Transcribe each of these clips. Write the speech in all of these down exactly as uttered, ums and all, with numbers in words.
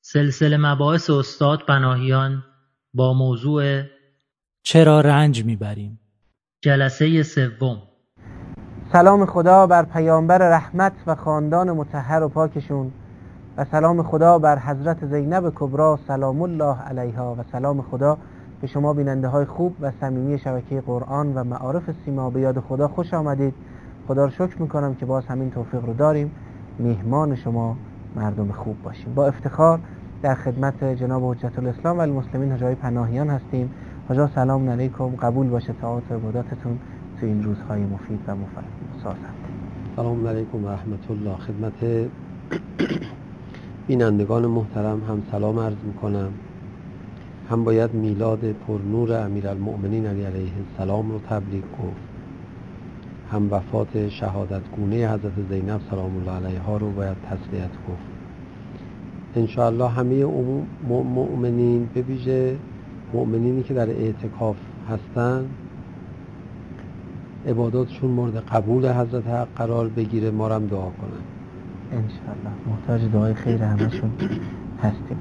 سلسله مباحث استاد پناهیان با موضوع چرا رنج میبریم؟ جلسه سوم. سلام خدا بر پیامبر رحمت و خاندان مطهر و پاکشون و سلام خدا بر حضرت زینب کبری سلام الله علیها و سلام خدا به شما بیننده های خوب و صمیمی شبکه قرآن و معارف سیما. به یاد خدا خوش آمدید. خدا رو شکر میکنم که باز همین توفیق رو داریم میهمان شما مردم خوب باشیم. با افتخار در خدمت جناب حجت الاسلام و المسلمین حاج آقای پناهیان هستیم. حاج آقا سلام علیکم، قبول باشه طاعات و عباداتتون تو این روزهای مفید و مفصل. سلام علیکم و رحمت الله. خدمت بینندگان محترم هم سلام عرض میکنم. هم باید میلاد پرنور امیرالمؤمنین علی علیه السلام رو تبریک گفت، هم وفات شهادتگونه حضرت زینب سلام الله علیها رو باید تسلیت گفت. انشاءالله همه مؤمنین به ویژه مؤمنینی که در اعتکاف هستن عباداتشون مورد قبول حضرت حق قرار بگیره. ما هم دعا کنن انشاءالله. محتاج دعای خیر همشون هستیم.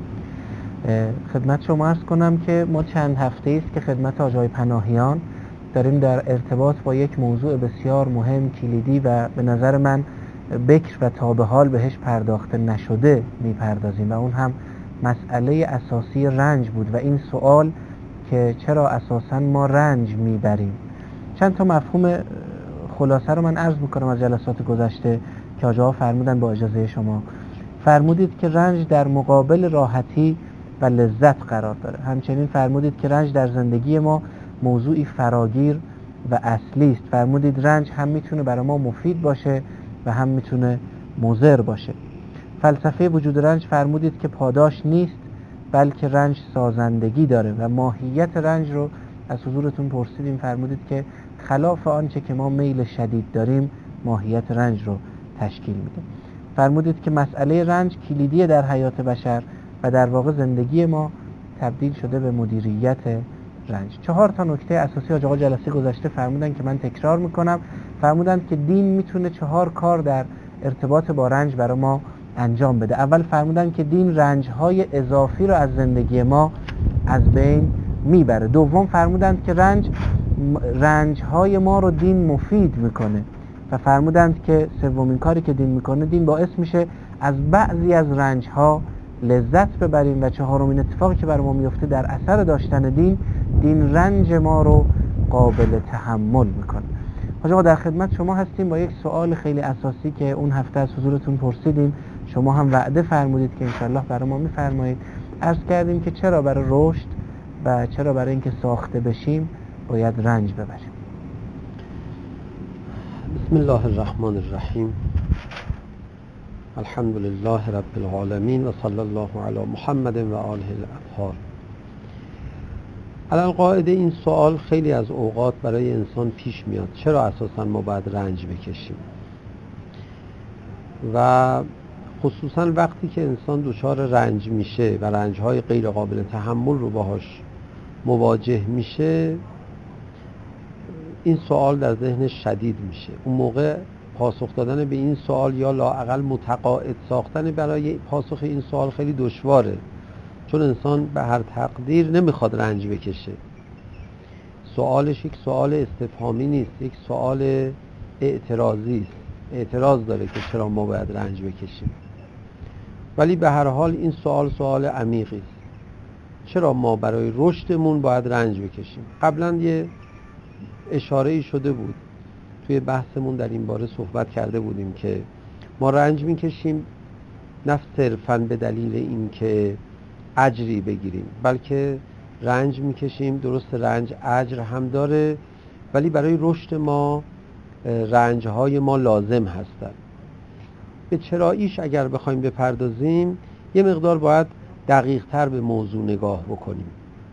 خدمت شما عرض کنم که ما چند هفته است که خدمت حاج آقای پناهیان داریم در ارتباط با یک موضوع بسیار مهم، کلیدی و به نظر من بکر و تا به حال بهش پرداخته نشده میپردازیم و اون هم مسئله اساسی رنج بود و این سوال که چرا اساساً ما رنج میبریم. چند تا مفهوم خلاصه رو من عرض میکنم از جلسات گذشته که حاج آقا فرمودن با اجازه شما. فرمودید که رنج در مقابل راحتی و لذت قرار داره. همچنین فرمودید که رنج در زندگی ما موضوعی فراگیر و اصلی است. فرمودید رنج هم میتونه برای ما مفید باشه و هم میتونه مضر باشه. فلسفه وجود رنج فرمودید که پاداش نیست بلکه رنج سازندگی داره و ماهیت رنج رو از حضورتون پرسیدیم. فرمودید که خلاف آنچه که ما میل شدید داریم ماهیت رنج رو تشکیل میده. فرمودید که مسئله رنج کلیدیه در حیات بشر و در واقع زندگی ما تبدیل شده به مدیریت رنج. چهار تا نکته اساسی حاج آقا جلسه گذشته فرمودن که من تکرار میکنم. فرمودن که دین میتونه چهار کار در ارتباط با رنج برای ما انجام بده. اول فرمودن که دین رنجهای اضافی رو از زندگی ما از بین میبره. دوم فرمودن که رنج رنجهای ما رو دین مفید میکنه و فرمودند که سومین کاری که دین میکنه، دین باعث میشه از بعضی از رنجها لذت ببریم و چهارمین اتفاقی که برای ما میفته در اثر داشتن دین، دین رنج ما رو قابل تحمل میکنه. حاج آقا در خدمت شما هستیم با یک سوال خیلی اساسی که اون هفته از حضورتون پرسیدیم. شما هم وعده فرمودید که انشالله برای ما میفرمایید. عرض کردیم که چرا برای رشد و چرا برای اینکه ساخته بشیم باید رنج ببریم. بسم الله الرحمن الرحیم. الحمد لله رب العالمین و صلی الله علی محمد و آله الاطهار. علی القاعده این سوال خیلی از اوقات برای انسان پیش میاد، چرا اساسا ما باید رنج بکشیم؟ و خصوصا وقتی که انسان دچار رنج میشه و رنجهای غیر قابل تحمل رو باهاش مواجه میشه، این سوال در ذهنش شدید میشه. اون موقع پاسخ دادن به این سوال یا لااقل متقاعد ساختن برای پاسخ این سوال خیلی دشواره، چون انسان به هر تقدیر نمیخواد رنج بکشه. سوالش یک سوال استفهامی نیست، یک سوال اعتراضی است. اعتراض داره که چرا ما باید رنج بکشیم. ولی به هر حال این سوال سوال عمیقی است. چرا ما برای رشدمون باید رنج بکشیم؟ قبلا یه اشاره‌ای شده بود، توی بحثمون در این باره صحبت کرده بودیم که ما رنج میکشیم نه صرفاً به دلیل این که اجری بگیریم، بلکه رنج میکشیم، درست رنج اجر هم داره ولی برای رشد ما رنجهای ما لازم هستن. به چراییش اگر بخوایم بپردازیم یه مقدار باید دقیق تر به موضوع نگاه بکنیم.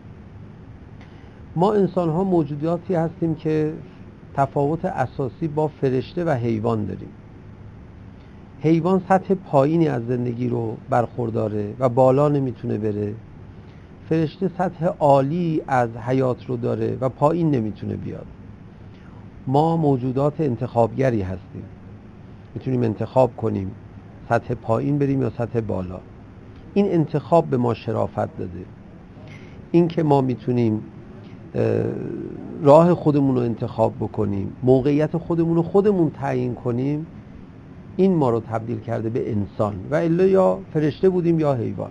ما انسان ها موجوداتی هستیم که تفاوت اساسی با فرشته و حیوان داریم. حیوان سطح پایینی از زندگی رو برخورداره و بالا نمیتونه بره. فرشته سطح عالی از حیات رو داره و پایین نمیتونه بیاد. ما موجودات انتخابگری هستیم، میتونیم انتخاب کنیم سطح پایین بریم یا سطح بالا. این انتخاب به ما شرافت داده. این که ما میتونیم راه خودمون رو انتخاب بکنیم، موقعیت خودمون رو خودمون تعیین کنیم، این ما رو تبدیل کرده به انسان، و الا یا فرشته بودیم یا حیوان.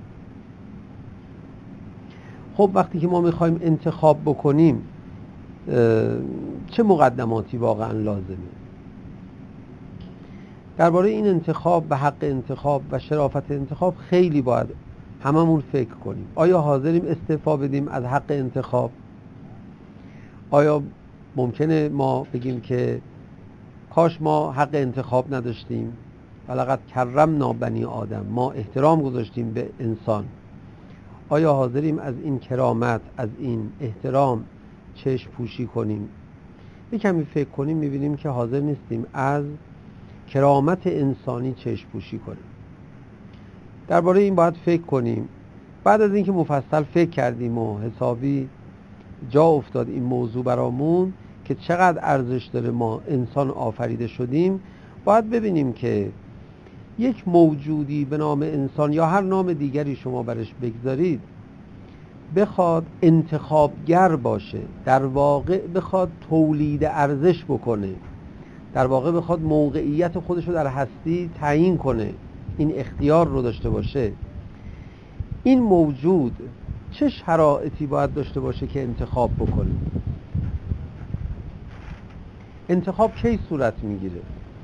خب وقتی که ما میخوایم انتخاب بکنیم چه مقدماتی واقعا لازمه؟ درباره این انتخاب و حق انتخاب و شرافت انتخاب خیلی باید هممون فکر کنیم. آیا حاضریم استعفا بدیم از حق انتخاب؟ آیا ممکنه ما بگیم که کاش ما حق انتخاب نداشتیم؟ ولقد کرمنا بنی آدم، ما احترام گذاشتیم به انسان. آیا حاضریم از این کرامت، از این احترام چشم پوشی کنیم؟ یک کمی فکر کنیم میبینیم که حاضر نیستیم از کرامت انسانی چشم پوشی کنیم. درباره این باید فکر کنیم. بعد از اینکه مفصل فکر کردیم و حسابی جا افتاد این موضوع برامون که چقدر ارزش داره ما انسان آفریده شدیم، باید ببینیم که یک موجودی به نام انسان یا هر نام دیگری شما برش بگذارید بخواد انتخابگر باشه، در واقع بخواد تولید ارزش بکنه، در واقع بخواد موقعیت خودش رو در هستی تعیین کنه، این اختیار رو داشته باشه، این موجود چه شرایطی باید داشته باشه که انتخاب بکنه؟ انتخاب کی صورت میگیره؟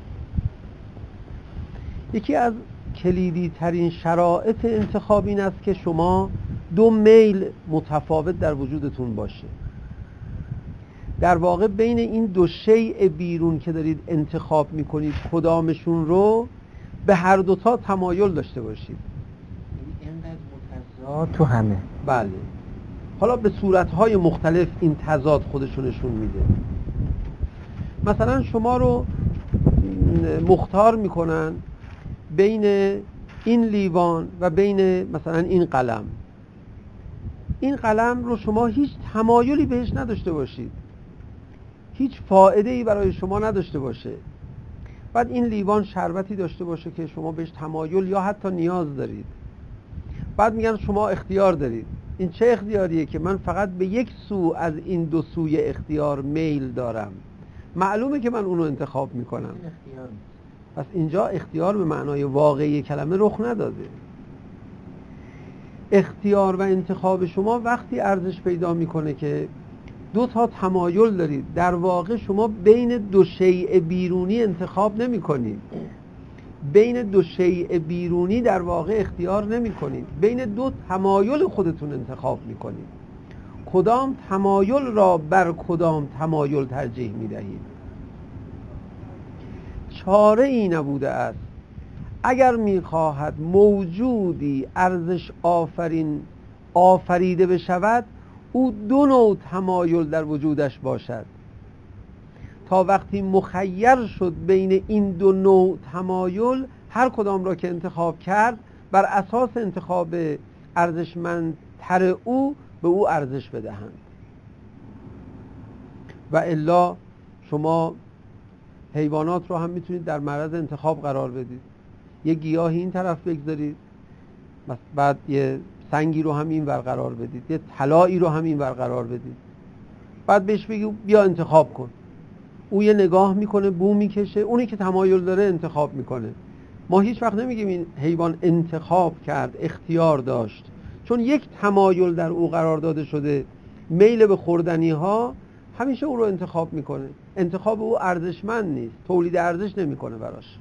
یکی از کلیدی ترین شرایط انتخاب این است که شما دو میل متفاوت در وجودتون باشه. در واقع بین این دو شیء بیرون که دارید انتخاب میکنید کدامشون رو به هر دوتا تمایل داشته باشید. اینقدر متضاد تو همه. بله. حالا به صورتهای مختلف این تضاد خودشو نشون میده. مثلا شما رو مختار میکنن بین این لیوان و بین مثلا این قلم. این قلم رو شما هیچ تمایلی بهش نداشته باشید، هیچ فایده‌ای برای شما نداشته باشه. بعد این لیوان شربتی داشته باشه که شما بهش تمایل یا حتی نیاز دارید. بعد میگن شما اختیار دارید. این چه اختیاریه که من فقط به یک سو از این دو سوی اختیار میل دارم؟ معلومه که من اونو انتخاب میکنم. پس اینجا اختیار به معنای واقعی کلمه رخ نداده. اختیار و انتخاب شما وقتی ارزش پیدا میکنه که دو تا تمایل دارید. در واقع شما بین دو شیء بیرونی انتخاب نمی کنید، بین دو شیء بیرونی در واقع اختیار نمی کنید، بین دو تمایل خودتون انتخاب می کنید. کدام تمایل را بر کدام تمایل ترجیح می دهید؟ چاره ای نبوده است اگر می خواهد موجودی ارزش آفرین آفریده بشود او دو نوع تمایل در وجودش باشد. تا وقتی مخیر شد بین این دو نوع تمایل، هر کدام را که انتخاب کرد بر اساس انتخاب ارزشمندتر او به او ارزش بدهند. و الا شما حیوانات رو هم میتونید در معرض انتخاب قرار بدید. یه گیاهی این طرف بگذارید، بعد یه سنگی رو هم این ور قرار بدید، یه طلایی رو هم این ور قرار بدید، بعد بهش بگید بیا انتخاب کن. او یه نگاه میکنه، بو میکشه، اونی که تمایل داره انتخاب میکنه. ما هیچ وقت نمیگیم این حیوان انتخاب کرد، اختیار داشت، چون یک تمایل در او قرار داده شده، میل به خوردنی ها، همیشه او رو انتخاب میکنه. انتخاب او ارزشمند نیست، تولید ارزش نمیکنه براش.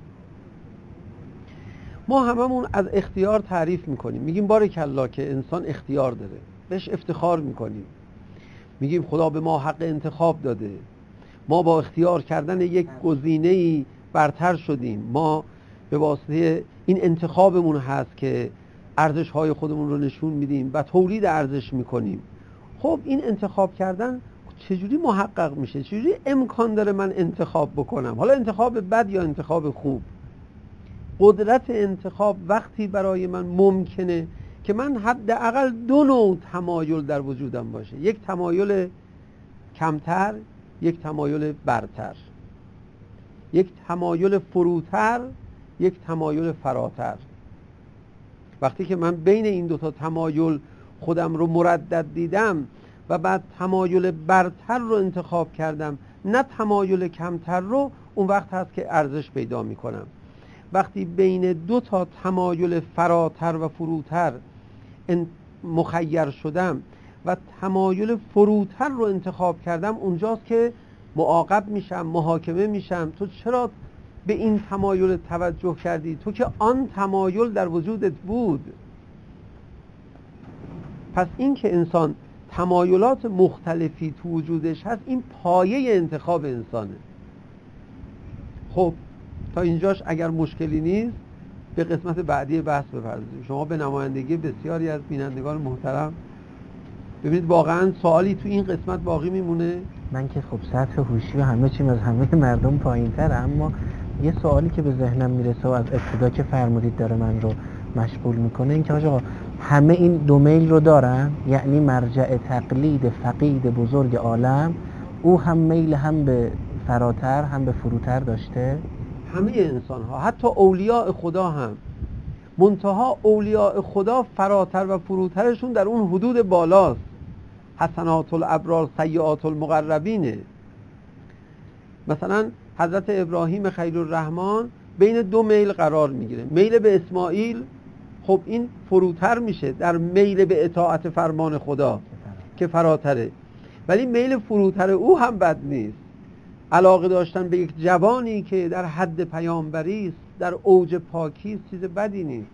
ما هممون از اختیار تعریف میکنیم، میگیم بارکالله که انسان اختیار داره، بهش افتخار میکنیم، میگیم خدا به ما حق انتخاب داده، ما با اختیار کردن یک گزینه‌ای برتر شدیم، ما به واسطه این انتخابمون هست که ارزش‌های خودمون رو نشون میدیم و تولید ارزش میکنیم. خب این انتخاب کردن چجوری محقق میشه؟ چجوری امکان داره من انتخاب بکنم؟ حالا انتخاب بد یا انتخاب خوب؟ قدرت انتخاب وقتی برای من ممکنه که من حداقل دو نوع تمایل در وجودم باشه، یک تمایل کمتر، یک تمایل برتر، یک تمایل فروتر، یک تمایل فراتر. وقتی که من بین این دوتا تمایل خودم رو مردد دیدم و بعد تمایل برتر رو انتخاب کردم نه تمایل کمتر رو، اون وقت هست که ارزش پیدا میکنم. وقتی بین دو تا تمایل فراتر و فروتر مخیر شدم و تمایل فروتر رو انتخاب کردم، اونجاست که معاقب میشم، محاکمه میشم. تو چرا به این تمایل توجه کردی؟ تو که آن تمایل در وجودت بود. پس این که انسان تمایلات مختلفی تو وجودش هست، این پایه انتخاب انسانه. خب تا اینجاش اگر مشکلی نیست به قسمت بعدی بحث بپردازیم. شما به نمایندگی بسیاری از بینندگان محترم ببینید واقعا سوالی تو این قسمت باقی میمونه. من که خب سطح هوشی و همه چیم از همه مردم پایین‌تره، اما یه سوالی که به ذهنم میرسه و از ابتدا که فرمودید داره من رو مشغول میکنه، این که آقا همه این دو میل رو دارن؟ یعنی مرجع تقلید فقید بزرگ عالم او هم میل هم به فراتر هم به فروتر داشته؟ همه انسان ها، حتی اولیاء خدا هم، منتها اولیاء خدا فراتر و فروترشون در اون حدود بالاست. حسنات الابرار سیئات المقربینه. مثلا حضرت ابراهیم خلیل الرحمن بین دو میل قرار میگیره. میل به اسماعیل، خب این فروتر میشه در میل به اطاعت فرمان خدا که فراتره، ولی میل فروتر او هم بد نیست. علاقه داشتن به یک جوانی که در حد پیامبری است، در اوج پاکی، چیز بدی نیست.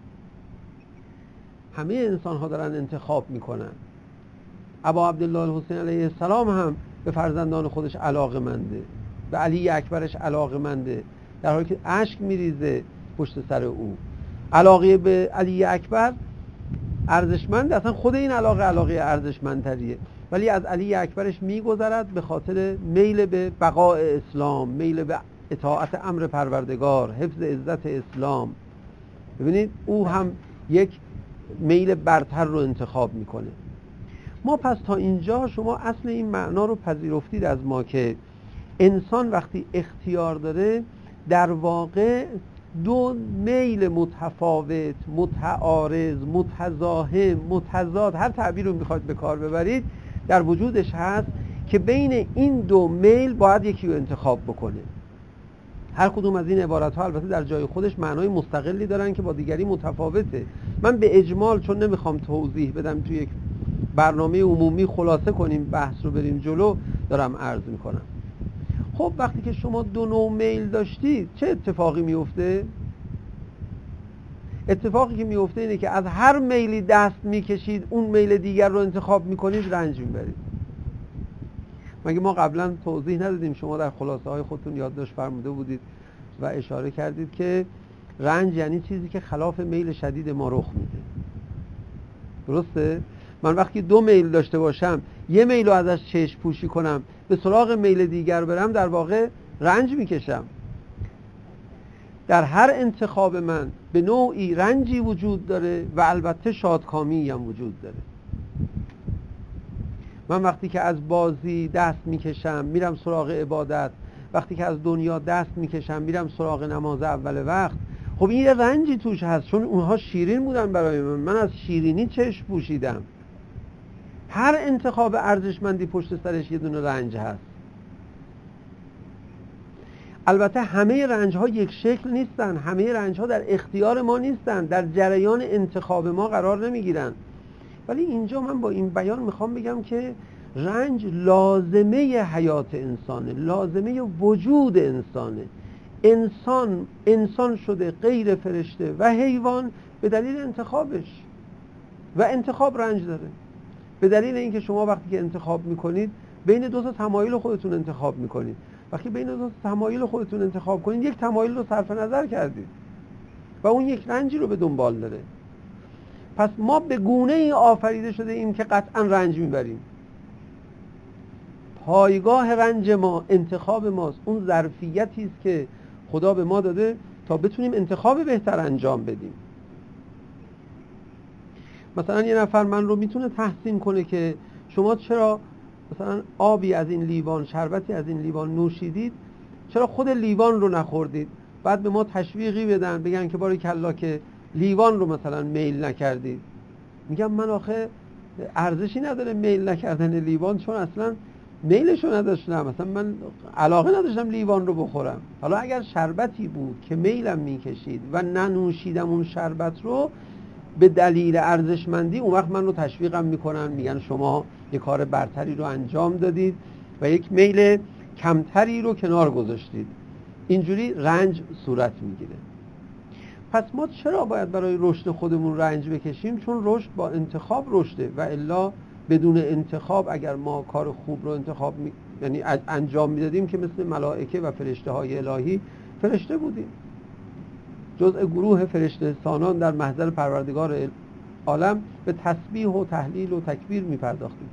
همه انسان ها دارن انتخاب میکنن. ابا عبدالله الحسین علیه السلام هم به فرزندان خودش علاقه منده، به علی اکبرش علاقه منده، در حالی که اشک میریزه پشت سر او. علاقه به علی اکبر ارزشمنده، اصلا خود این علاقه علاقه ارزشمندتریه، ولی از علی اکبرش میگذرد به خاطر میل به بقاء اسلام، میل به اطاعت امر پروردگار، حفظ عزت اسلام. ببینید او هم یک میل برتر رو انتخاب میکنه. ما پس تا اینجا شما اصل این معنا رو پذیرفتید از ما که انسان وقتی اختیار داره در واقع دو میل متفاوت، متعارض، متزاحم، متضاد، هر تعبیر رو میخواید به کار ببرید، در وجودش هست که بین این دو میل باید یکی رو انتخاب بکنه. هر کدوم از این عبارت ها البته در جای خودش معنای مستقلی دارن که با دیگری متفاوته. من به اجمال، چون نمیخوام توضیح بدم توی یک برنامه عمومی خلاصه کنیم بحث رو بریم جلو، دارم عرض میکنم. خب وقتی که شما دو نوع میل داشتید چه اتفاقی میفته؟ اتفاقی که میفته اینه که از هر میلی دست میکشید اون میل دیگر رو انتخاب میکنید، رنج میبرید. مگه ما قبلا توضیح ندادیم؟ شما در خلاصه های خودتون یادداشت فرموده بودید و اشاره کردید که رنج یعنی چیزی که خلاف میل شدید ما رخ میده. درسته؟ من وقتی دو میل داشته باشم، یه میل رو ازش چشم پوشی کنم، به سراغ میل دیگر برم، در واقع رنج میکشم. در هر انتخاب من به نوعی رنجی وجود داره و البته شادکامی هم وجود داره. من وقتی که از بازی دست میکشم میرم سراغ عبادت، وقتی که از دنیا دست میکشم میرم سراغ نماز اول وقت، خب این یه رنجی توش هست، چون اونها شیرین بودن برای من، من از شیرینی چشم پوشیدم. هر انتخاب ارزشمندی پشت سرش یه دونه رنج هست. البته همه رنج ها یک شکل نیستن، همه رنج ها در اختیار ما نیستن، در جریان انتخاب ما قرار نمیگیرن. ولی اینجا من با این بیان میخوام بگم که رنج لازمه حیات انسانه، لازمه وجود انسانه. انسان انسان شده غیر فرشته و حیوان به دلیل انتخابش، و انتخاب رنج داره. به دلیل اینکه شما وقتی که انتخاب میکنید بین دو تا تمایل خودتون انتخاب میکنید. وقتی بین دو تا تمایل خودتون انتخاب کنید، یک تمایل رو صرف نظر کردید و اون یک رنجی رو به دنبال داره. پس ما به گونه ای آفریده شده ایم که قطعا رنج میبریم. پایگاه رنج ما انتخاب ماست. اون ظرفیتی است که خدا به ما داده تا بتونیم انتخاب بهتر انجام بدیم. مثلا یه نفر من رو میتونه تحسین کنه که شما چرا مثلا آبی از این لیوان، شربتی از این لیوان نوشیدید، چرا خود لیوان رو نخوردید؟ بعد به ما تشویقی بدن، بگن که باریکلا که لیوان رو مثلا میل نکردید، میگم من آخه ارزشی نداره میل نکردن لیوان، چون اصلا میلشو نداشتم، مثلا من علاقه نداشتم لیوان رو بخورم. حالا اگر شربتی بود که میلم میکشید و ننوشیدم اون شربت رو به دلیل ارزشمندی، اون وقت من رو تشویقم میکنن، میگن شما یک کار برتری رو انجام دادید و یک میل کمتری رو کنار گذاشتید. اینجوری رنج صورت میگیره. پس ما چرا باید برای رشد خودمون رنج بکشیم؟ چون رشد با انتخاب رشده و الا بدون انتخاب اگر ما کار خوب رو انتخاب می... یعنی انجام میدادیم که مثل ملائکه و فرشته های الهی فرشته بودیم، جزء گروه فرشته سانان در محضر پروردگار عالم به تسبیح و تهلیل و تکبیر میپرداختیم.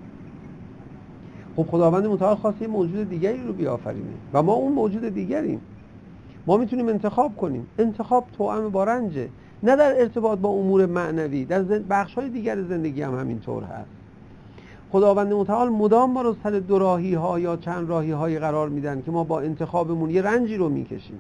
خب خداوند متعال خواسته موجود دیگری رو بیافرینه و ما اون موجود دیگریم. ما میتونیم انتخاب کنیم. انتخاب توأم با رنجه، نه در ارتباط با امور معنوی، در بخش‌های دیگر زندگی هم همینطور هست. خداوند متعال مدام ما رو سر دو راهی ها یا چند راهی های قرار میدن که ما با انتخابمون یه رنجی رو میکشیم.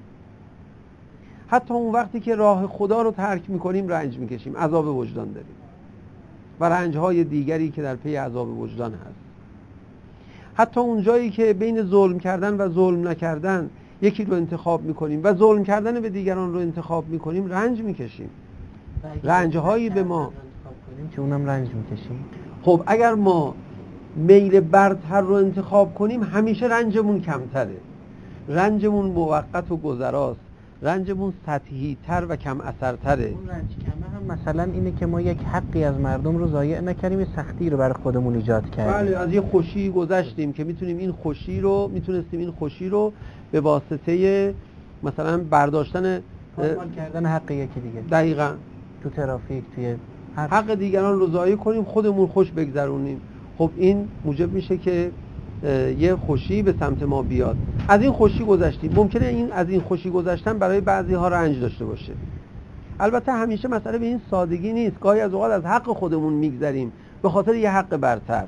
حتی اون وقتی که راه خدا رو ترک میکنیم رنج میکشیم، عذاب وجدان داریم و رنج‌های دیگری که در پی عذاب وجدان هست. حتی اون جایی که بین ظلم کردن و ظلم نکردن یکی رو انتخاب میکنیم و ظلم کردن به دیگران رو انتخاب میکنیم رنج میکشیم. رنج‌هایی به ما که اونم رنج میکشیم. خب اگر ما میل برتر رو انتخاب کنیم همیشه رنجمون کمتره، رنجمون موقت و گذراست، رنجمون سطحی تر و کم اثرتره. اون رنج کمه هم مثلا اینه که ما یک حقی از مردم رو ضایع نکردیم، یه سختی رو برای خودمون ایجاد کردیم. بله، از یه خوشی گذشتیم که میتونیم این خوشی رو میتونستیم این خوشی رو به واسطه مثلا برداشتن پایمال کردن حق یکی دیگه، دقیقاً تو ترافیک، توی هر حق دیگران رو ضایع کنیم، خودمون خوش بگذرونیم. خب این موجب میشه که یه خوشی به سمت ما بیاد. از این خوشی گذشتیم، ممکنه این از این خوشی گذشتن برای بعضی ها رنج داشته باشه. البته همیشه مسئله به این سادگی نیست، گاهی از اوقات از حق خودمون میگذریم به خاطر یه حق برتر.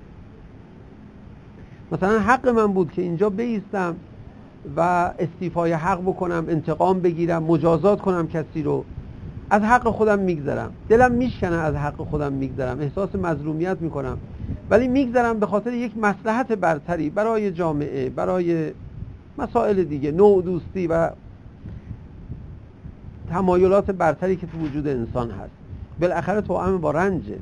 مثلا حق من بود که اینجا بایستم و استیفای حق بکنم، انتقام بگیرم، مجازات کنم کسی رو، از حق خودم میگذرم، دلم میشکنه از حق خودم میگذرم، احساس مظلومیت میکنم، ولی میگذرم به خاطر یک مصلحت برتری برای جامعه، برای مسائل دیگه، نوع دوستی و تمایلات برتری که تو وجود انسان هست. بالاخره توأم با رنجه.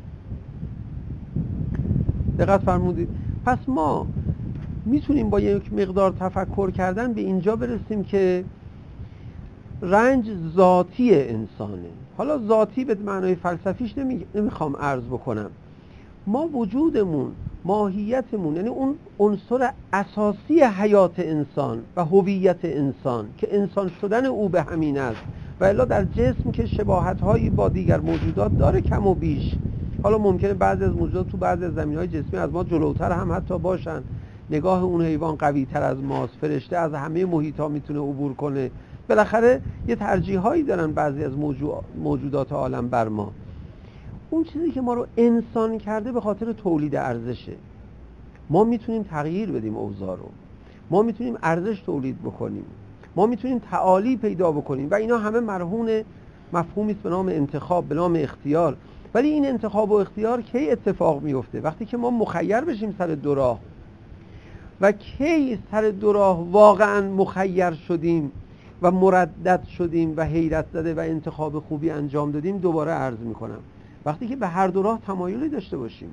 دقت فرمودید؟ پس ما میتونیم با یک مقدار تفکر کردن به اینجا برسیم که رنج ذاتی انسانه. حالا ذاتی به معنای فلسفیش نمی... نمیخوام عرض بکنم. ما وجودمون، ماهیتمون، یعنی اون عنصر اساسی حیات انسان و هویت انسان که انسان شدن او به همین است و الا در جسم که شباهت‌هایی با دیگر موجودات داره کم و بیش. حالا ممکنه بعضی از موجودات تو بعضی از زمینه‌های جسمی از ما جلوتر هم حتی باشن، نگاه اون حیوان قوی‌تر از ماست، فرشته از همه محیط‌ها میتونه عبور کنه، بالاخره یه ترجیحایی دارن بعضی از موجودات عالم بر ما. اون چیزی که ما رو انسان کرده به خاطر تولید ارزشه. ما میتونیم تغییر بدیم اوضاع رو، ما میتونیم ارزش تولید بکنیم، ما میتونیم تعالی پیدا بکنیم و اینا همه مرهون مفهومی است به نام انتخاب، به نام اختیار. ولی این انتخاب و اختیار کی اتفاق میفته؟ وقتی که ما مخیر بشیم سر دو راه. و کی سر دو راه واقعا مخیر شدیم و مردد شدیم و حیرت زده و انتخاب خوبی انجام دادیم؟ دوباره عرض میکنم وقتی که به هر دو راه تمایلی داشته باشیم.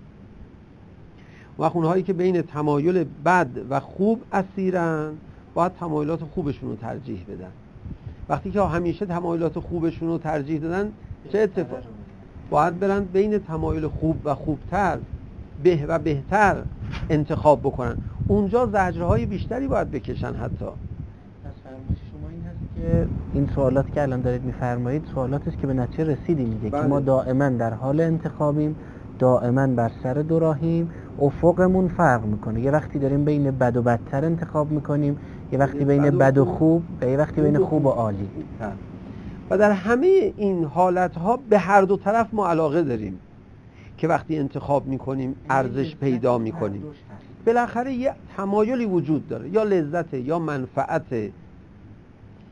و اونهایی که بین تمایل بد و خوب اسیرن باید تمایلات خوبشون رو ترجیح بدن. وقتی که همیشه تمایلات خوبشون رو ترجیح دادن چه اتفاق؟ باید برن بین تمایل خوب و خوبتر، به و بهتر انتخاب بکنن. اونجا زجرهای بیشتری باید بکشن. حتی پس فرمایش شما این هست که این سوالات که الان دارید میفرمایید سوالاتی است که به نتیجه رسیدیم دیگه، بله. که ما دائما در حال انتخابیم، دائما بر سر دو راهیم، افقمون فرق میکنه. یه وقتی داریم بین بد و بدتر انتخاب میکنیم، یه وقتی بین بد و خوب و یه وقتی بین خوب و عالی. و در همه این حالتها به هر دو طرف ما علاقه داریم که وقتی انتخاب میکنیم ارزش پیدا میکنیم. بالاخره یه تمایلی وجود داره، یا لذت یا منفعت.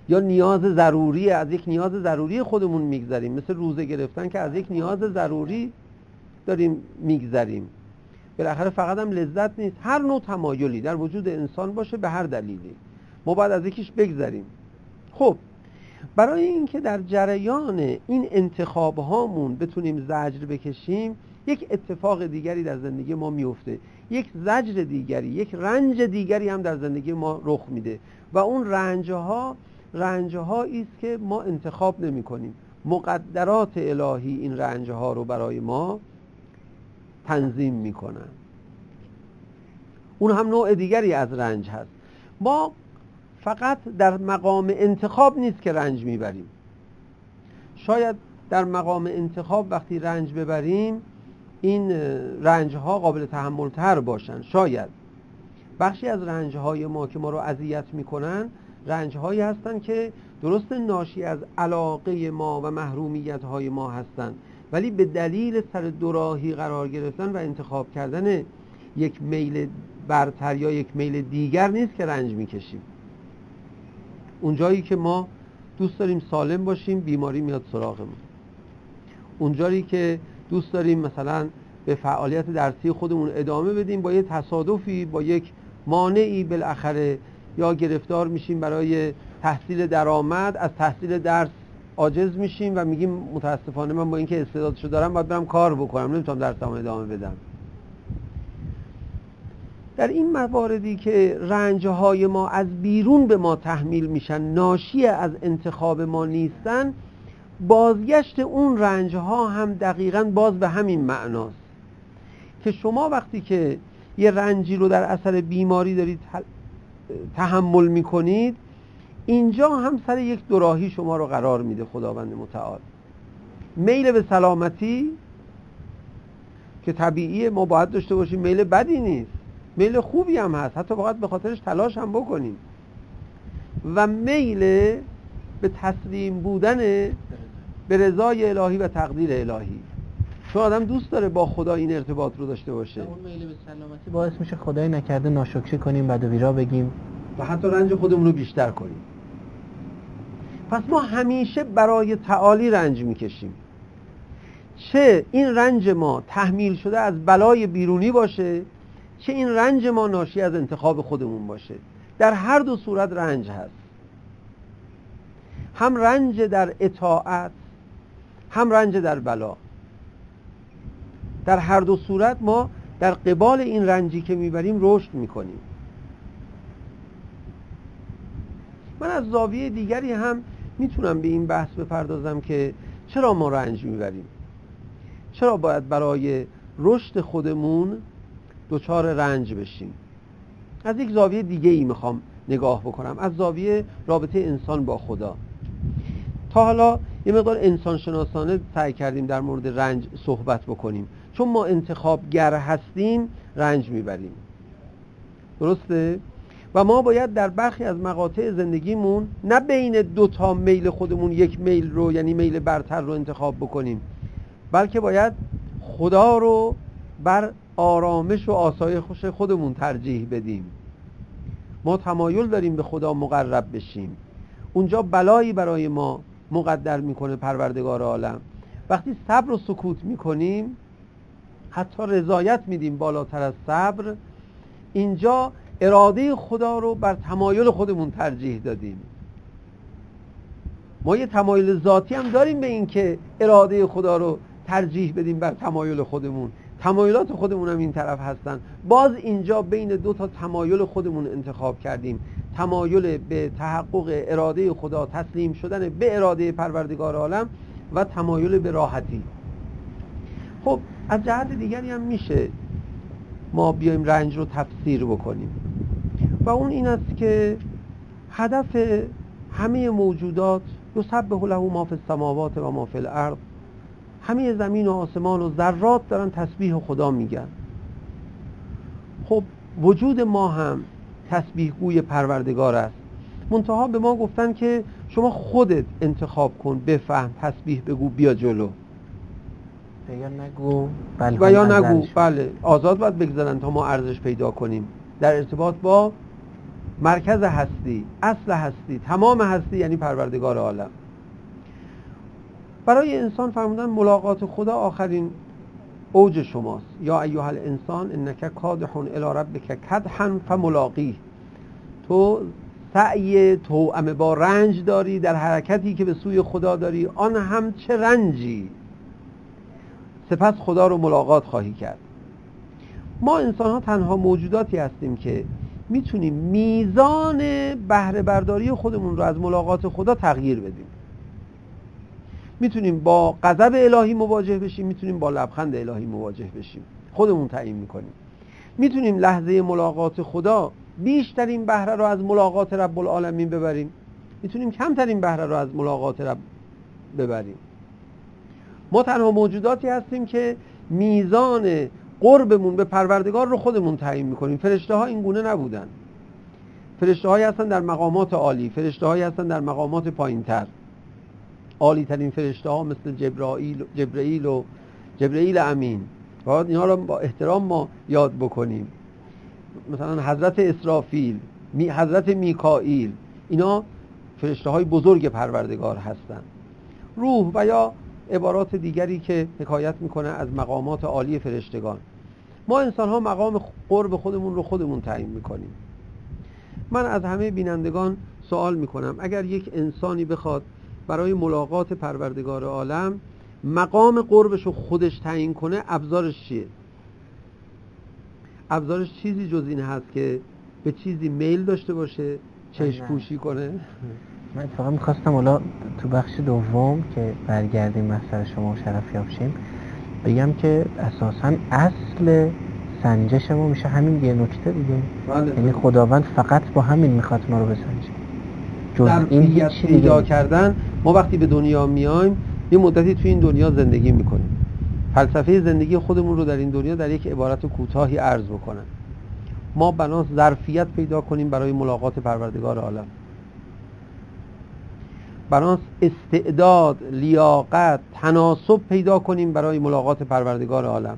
یا نیاز ضروری، از یک نیاز ضروری خودمون میگذریم، مثل روزه گرفتن که از یک نیاز ضروری داریم میگذریم. بالاخره فقط هم لذت نیست، هر نوع تمایلی در وجود انسان باشه به هر دلیلی ما باید از یکیش بگذریم. خب برای اینکه در جریان این انتخاب هامون بتونیم زجر بکشیم، یک اتفاق دیگری در زندگی ما میفته، یک زجر دیگری، یک رنج دیگری هم در زندگی ما رخ میده و اون رنجها رنجهایی است که ما انتخاب نمی کنیم. مقدرات الهی این رنجها رو برای ما تنظیم میکنن. اون هم نوع دیگری از رنج هست. ما فقط در مقام انتخاب نیست که رنج میبریم. شاید در مقام انتخاب وقتی رنج ببریم این رنجها قابل تحمل تر باشن. شاید بخشی از رنجهای ما که ما رو اذیت میکنن رنجهایی هستن که درست ناشی از علاقه ما و محرومیتهای ما هستن، ولی به دلیل سر دوراهی قرار گرفتن و انتخاب کردن یک میل برتر یا یک میل دیگر نیست که رنج میکشیم. اونجایی که ما دوست داریم سالم باشیم بیماری میاد سراغمون. اونجایی که دوست داریم مثلا به فعالیت درسی خودمون ادامه بدیم، با یه تصادفی، با یک مانعی بالاخره یا گرفتار میشیم برای تحصیل درآمد، از تحصیل درس عاجز میشیم و میگیم متاسفانه من با اینکه استعدادشو دارم باید برم کار بکنم، نمیتونم درسمو ادامه بدم. در این مواردی که رنجهای ما از بیرون به ما تحمیل میشن، ناشی از انتخاب ما نیستن، بازگشت اون رنجها هم دقیقاً باز به همین معناست که شما وقتی که یه رنجی رو در اثر بیماری دارید تحمل میکنید، اینجا هم سر یک دوراهی شما رو قرار میده خداوند متعال. میل به سلامتی که طبیعیه، ما باید داشته باشیم، میل بدی نیست، میل خوبی هم هست، حتی باید به خاطرش تلاش هم بکنیم. و میل به تسلیم بودن به رضای الهی و تقدیر الهی، چون آدم دوست داره با خدا این ارتباط رو داشته باشه. اون میل به سلامتی باعث میشه خدای نکرده ناشکری کنیم، بد و بیرا بگیم و حتی رنج خودمون رو بیشتر کنیم. پس ما همیشه برای تعالی رنج میکشیم، چه این رنج ما تحمیل شده از بلای بیرونی باشه، چه این رنج ما ناشی از انتخاب خودمون باشه. در هر دو صورت رنج هست، هم رنج در اطاعت، هم رنج در بلا. در هر دو صورت ما در قبال این رنجی که میبریم رشد میکنیم. من از زاویه دیگری هم میتونم به این بحث بپردازم که چرا ما رنج میبریم، چرا باید برای رشد خودمون دچار رنج بشیم. از یک زاویه دیگه ای میخوام نگاه بکنم، از زاویه رابطه انسان با خدا. تا حالا یه مقدار انسان شناسانه سعی کردیم در مورد رنج صحبت بکنیم. چون ما انتخابگر هستیم رنج میبریم، درسته؟ و ما باید در برخی از مقاطع زندگیمون نه بین دو تا میل خودمون یک میل رو، یعنی میل برتر رو انتخاب بکنیم، بلکه باید خدا رو بر آرامش و آسایش خودمون ترجیح بدیم. ما تمایل داریم به خدا مقرب بشیم، اونجا بلایی برای ما مقدر میکنه پروردگار عالم. وقتی صبر و سکوت میکنیم، حتی رضایت میدیم بالاتر از صبر، اینجا اراده خدا رو بر تمایل خودمون ترجیح دادیم. ما یه تمایل ذاتی هم داریم به این که اراده خدا رو ترجیح بدیم بر تمایل خودمون، تمایلات خودمون هم این طرف هستن. باز اینجا بین دو تا تمایل خودمون انتخاب کردیم، تمایل به تحقق اراده خدا، تسلیم شدن به اراده پروردگار عالم، و تمایل به راحتی. خب از جهت دیگری هم میشه ما بیایم رنج رو تفسیر بکنیم و اون این است که هدف همه موجودات یسبح له ما فی السماوات و ما فی الارض، همه زمین و آسمان و ذرات دارن تسبیح خدا میگن. خب وجود ما هم تسبیح گوی پروردگار است، منتها به ما گفتن که شما خودت انتخاب کن، بفهم، تسبیح بگو، بیا جلو. یا نگو بله و یا نگو، بله آزاد باید بگذارن تا ما ارزش پیدا کنیم در ارتباط با مرکز هستی، اصل هستی، تمام هستی، یعنی پروردگار عالم. برای انسان فرمودن ملاقات خدا آخرین اوج شماست. یا ایها الانسان انک کادح الی ربک کدحا فملاقیه. تو سعی توأم با رنج داری در حرکتی که به سوی خدا داری، آن هم چه رنجی، سپس خدا رو ملاقات خواهی کرد. ما انسان ها تنها موجوداتی هستیم که میتونیم میزان بهره برداری خودمون رو از ملاقات خدا تغییر بدیم. میتونیم با غضب الهی مواجه بشیم، میتونیم با لبخند الهی مواجه بشیم، خودمون تعیین میکنیم. میتونیم لحظه ملاقات خدا بیشترین بهره رو از ملاقات رب العالمین ببریم، میتونیم کمترین بهره رو از ملاقات رب ببریم. ما تنها موجوداتی هستیم که میزان قربمون به پروردگار رو خودمون تعیین میکنیم. فرشته ها این گونه نبودن. فرشته هایی هستن در مقامات عالی، فرشته هایی هستن در مقامات پایینتر. عالی ترین فرشته ها مثل جبرائیل جبرائیل و جبرائیل امین، باید اینا رو با احترام ما یاد بکنیم. مثلا حضرت اسرافیل، می حضرت میکائیل، اینا فرشته های بزرگ پروردگار هستن. روح و یا عبارات دیگری که حکایت میکنه از مقامات عالی فرشتگان. ما انسان ها مقام قرب خودمون رو خودمون تعیین میکنیم. من از همه بینندگان سوال میکنم، اگر یک انسانی بخواد برای ملاقات پروردگار عالم مقام قربش رو خودش تعیین کنه، ابزارش چیه؟ ابزارش چیزی جز این هست که به چیزی میل داشته باشه، چشم پوشی کنه؟ من فقط میخواستم حالا تو بخش دوم که برگردیم مسئله شما و شرفیاب شیم بگم که اساساً اصل سنجش ما میشه همین یه نکته دیگه. یعنی خداوند فقط با همین میخواد ما رو بسنجه. جز این هیچ پیدا کردن. ما وقتی به دنیا میایم یه مدتی توی این دنیا زندگی میکنیم. فلسفه زندگی خودمون رو در این دنیا در یک عبارت کوتاهی عرض بکنم. ما بناس ظرفیت پیدا کنیم برای ملاقات پروردگار عالم. بناس استعداد، لیاقت، تناسب پیدا کنیم برای ملاقات پروردگار عالم.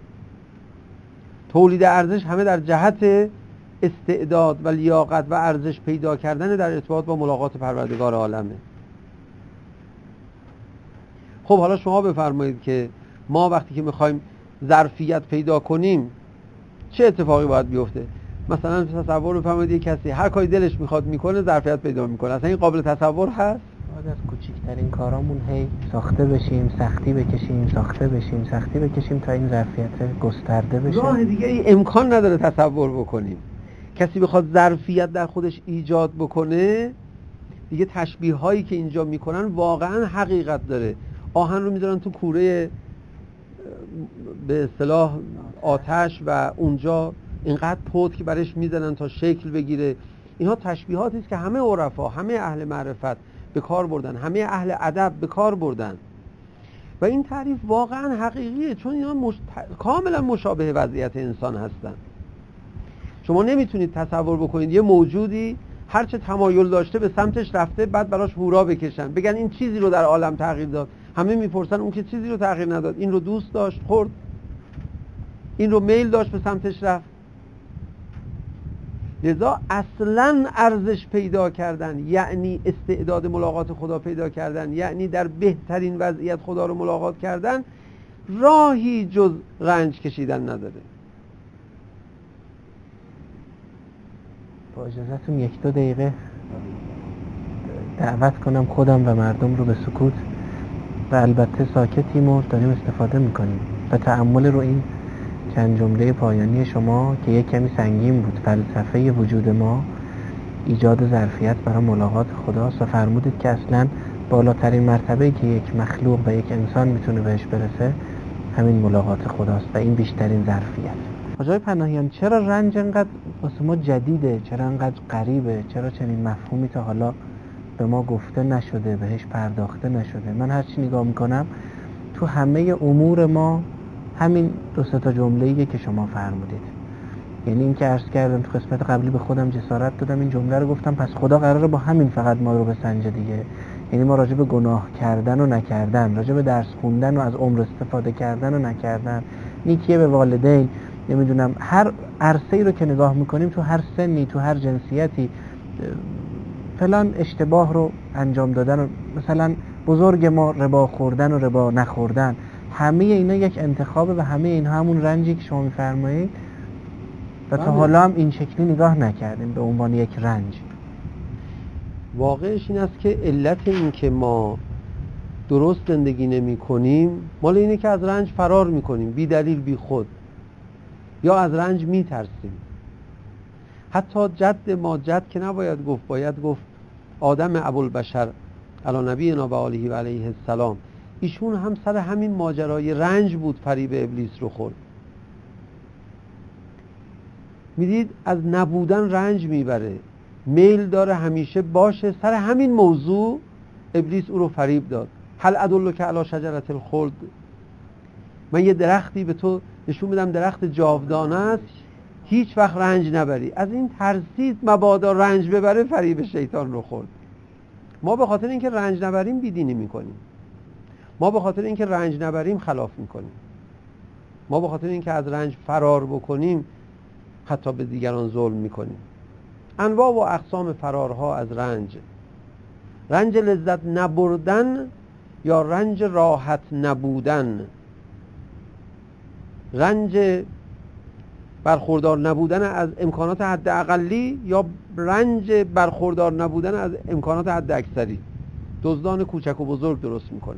تولید ارزش همه در جهت استعداد و لیاقت و ارزش پیدا کردن در ارتباط با ملاقات پروردگار عالمه. خب حالا شما بفرمایید که ما وقتی که میخوایم ظرفیت پیدا کنیم چه اتفاقی باید بیفته؟ مثلا تصور بفرمایید یک کسی هر کاری دلش میخواد میکنه، ظرفیت پیدا میکنه. اصلا این قابل تصور هست؟ باید از کوچکترین کارامون هی ساخته بشیم، سختی بکشیم، ساخته بشیم، سختی بکشیم تا این ظرفیت گسترده بشه. راه دیگری امکان نداره تصور بکنیم. کسی بخواد ظرفیت در خودش ایجاد بکنه، دیگه تشبیه هایی که اینجا میکنن واقعا حقیقت داره. آهن رو میذارن تو کوره به اصطلاح آتش و اونجا اینقدر پود که برش میزنن تا شکل بگیره. اینها تشبیهاتی است که همه عرفا، همه اهل معرفت به کار بردن، همه اهل ادب به کار بردن و این تعریف واقعا حقیقیه، چون اینا مش... کاملا مشابه وضعیت انسان هستن. شما نمیتونید تصور بکنید یه موجودی هرچه تمایل داشته به سمتش رفته، بعد براش هورا بکشن بگن این چیزی رو در عالم تغییر داد. همه میپرسن اون که چیزی رو تغییر نداد، این رو دوست داشت خورد، این رو میل داشت به سمتش رفت. لذا اصلا ارزش پیدا کردن یعنی استعداد ملاقات خدا پیدا کردن، یعنی در بهترین وضعیت خدا رو ملاقات کردن، راهی جز رنج کشیدن نداره. با اجازهتون یک دو دقیقه دعوت کنم خودم و مردم رو به سکوت و البته ساکتیم و داریم استفاده میکنیم و تأمل رو این چند جمله پایانی شما که یک کمی سنگین بود. فلسفه وجود ما ایجاد ظرفیت برای ملاقات خداست و فرمودید که اصلا بالاترین مرتبه‌ای که یک مخلوق و یک انسان میتونه بهش برسه همین ملاقات خداست و این بیشترین ظرفیت. آقای پناهیان، چرا رنج انقدر واسه ما جدیده؟ چرا انقدر غریبه؟ چرا چنین مفهومی تا حالا به ما گفته نشده، بهش پرداخته نشده؟ من هر چی نگاه میکنم تو همه امور ما همین دو سه تا جمله‌ایه که شما فرمودید. یعنی این که عرض کردم تو قسمت قبلی به خودم جسارت دادم این جمله رو گفتم، پس خدا قراره با همین فقط ما رو بسنجه دیگه. یعنی ما راجع به گناه کردن و نکردن، راجع به درس خوندن و از عمر استفاده کردن و نکردن، نیکی به والدین، نمیدونم هر عرصه‌ای رو که نگاه میکنیم، تو هر سنی، تو هر جنسیتی فلان اشتباه رو انجام دادن و مثلا بزرگ ما ربا خوردن و ربا نخوردن، همه اینا یک انتخابه و همه اینها همون رنجی که شما میفرمایید و تا حالا هم این شکلی نگاه نکردیم به عنوان یک رنج. واقعش این است که علت این که ما درست زندگی نمی کنیم مال اینه که از رنج فرار می کنیم بی دلیل بی خود، یا از رنج می ترسیم. حتی جد ما، جد که نباید گفت، باید گفت آدم ابوالبشر علی نبینا و آله و علیه السلام، ایشون هم سر همین ماجرای رنج بود فریب ابلیس رو خورد. میدید از نبودن رنج میبره، میل داره همیشه باشه، سر همین موضوع ابلیس او رو فریب داد. هل ادلک علی شجرة الخلد، من یه درختی به تو نشون میدم درخت جاودانه است، هیچ وقت رنج نبری. از این ترسید مبادا رنج ببره، فریب شیطان رو خورد. ما به خاطر اینکه رنج نبریم بیدینی میکنیم، ما به خاطر اینکه رنج نبریم خلاف میکنیم، ما به خاطر اینکه از رنج فرار بکنیم حتی به دیگران ظلم میکنیم. انواع و اقسام فرارها از رنج: رنج لذت نبردن یا رنج راحت نبودن، رنج برخوردار نبودن از امکانات حد اقلی یا رنج برخوردار نبودن از امکانات حد اکثری. دزدان کوچک و بزرگ درست میکنه.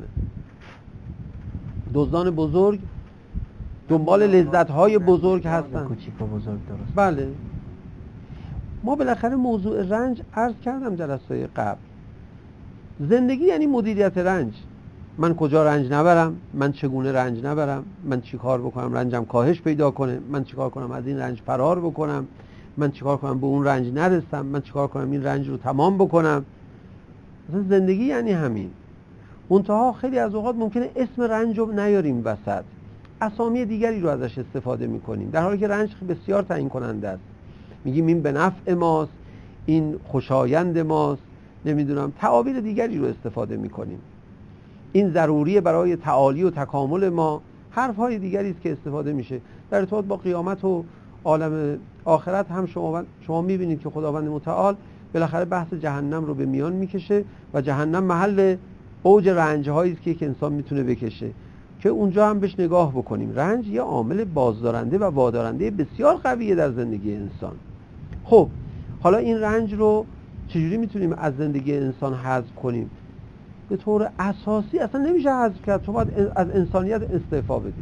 دزدان بزرگ دنبال لذت‌های بزرگ هستن. کوچیک و بزرگ درست. بله. ما بالاخره موضوع رنج عرض کردم جلسه قبل. زندگی یعنی مدیریت رنج. من کجا رنج نبرم، من چگونه رنج نبرم، من چی کار بکنم رنجم کاهش پیدا کنه، من چی کار کنم از این رنج فرار بکنم، من چی کار کنم به اون رنج نرسم، من چی کار کنم این رنج رو تمام بکنم. مثلا زندگی یعنی همین. منتها خیلی از اوقات ممکنه اسم رنج رو نیاریم وسط، اسامی دیگری رو ازش استفاده میکنیم، در حالی که رنج بسیار تعیین کننده است. میگیم این به نفع ماست، این خوشایند ماست، نمیدونم تعابیر دیگری رو استفاده میکنیم، این ضروریه برای تعالی و تکامل ما، حرف های دیگری است که استفاده میشه. در ارتباط با قیامت و عالم آخرت هم شما شما میبینید که خداوند متعال بالاخره بحث جهنم رو به میان میکشه و جهنم محل اوج رنج هایی است که انسان میتونه بکشه، که اونجا هم بهش نگاه بکنیم. رنج یه عامل بازدارنده و وادارنده بسیار قویه در زندگی انسان. خب حالا این رنج رو چجوری میتونیم از زندگی انسان حذف کنیم؟ به طور اساسی اصلا نمیشه حذف کرد. تو باید از انسانیت استعفا بدی.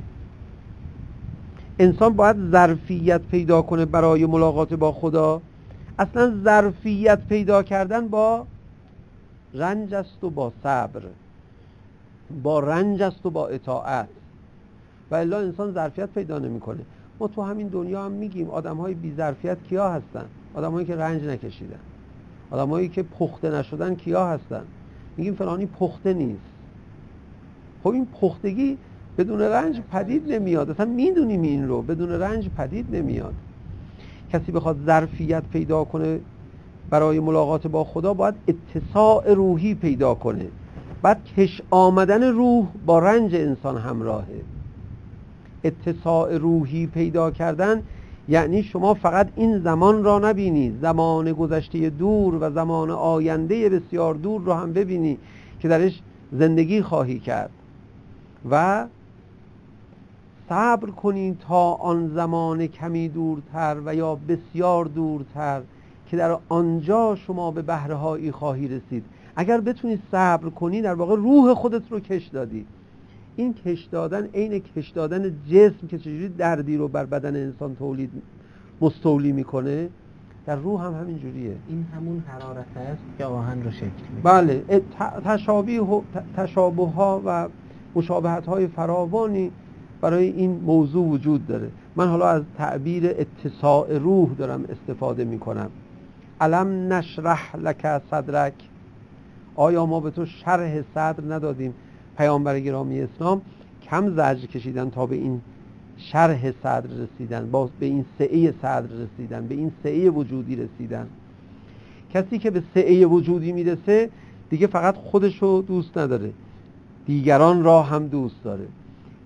انسان باید ظرفیت پیدا کنه برای ملاقات با خدا. اصلا ظرفیت پیدا کردن با رنج است و با صبر، با رنج است و با اطاعت، و الا انسان ظرفیت پیدا نمیکنه. ما تو همین دنیا هم میگیم آدم‌های بی ظرفیت کیا هستن؟ آدم‌هایی که رنج نکشیدن، آدم‌هایی که پخته نشدن کیا هستن؟ میگیم فلانی پخته نیست. خب این پختگی بدون رنج پدید نمیاد، اصلا میدونیم این رو، بدون رنج پدید نمیاد. کسی بخواد ظرفیت پیدا کنه برای ملاقات با خدا باید اتساع روحی پیدا کنه، بعد کش آمدن روح با رنج انسان همراهه. اتساع روحی پیدا کردن یعنی شما فقط این زمان را نبینی، زمان گذشته دور و زمان آینده بسیار دور رو هم ببینی که درش زندگی خواهی کرد و صبر کنی تا آن زمان کمی دورتر و یا بسیار دورتر که در آنجا شما به بهرهایی خواهی رسید. اگر بتونی صبر کنی در واقع روح خودت رو کش دادی. این کش دادن عین کش دادن جسم که چجوری دردی رو بر بدن انسان تولید مستولی میکنه، در روح هم همین جوریه. این همون حرارت است که آهن رو شکل میده. بله، تشابه تشابه ها و مشابهت های فراوانی برای این موضوع وجود داره. من حالا از تعبیر اتساع روح دارم استفاده میکنم. الم نشرح لک صدرک، آیا ما به تو شرح صدر ندادیم؟ پیامبر گرامی اسلام کم زجر کشیدن تا به این شرح صدر رسیدن، با به این سعه صدر رسیدن، به این سعه وجودی رسیدن. کسی که به سعه وجودی میرسه دیگه فقط خودشو دوست نداره، دیگران را هم دوست داره.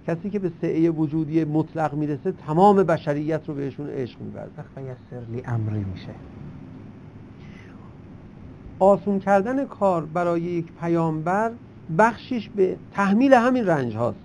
کسی که به سعه وجودی مطلق میرسه تمام بشریت رو بهشون عشق می‌ورزه. فیسر لی امری میشه. آسون کردن کار برای یک پیامبر بخشش به تحمیل همین رنج هاست.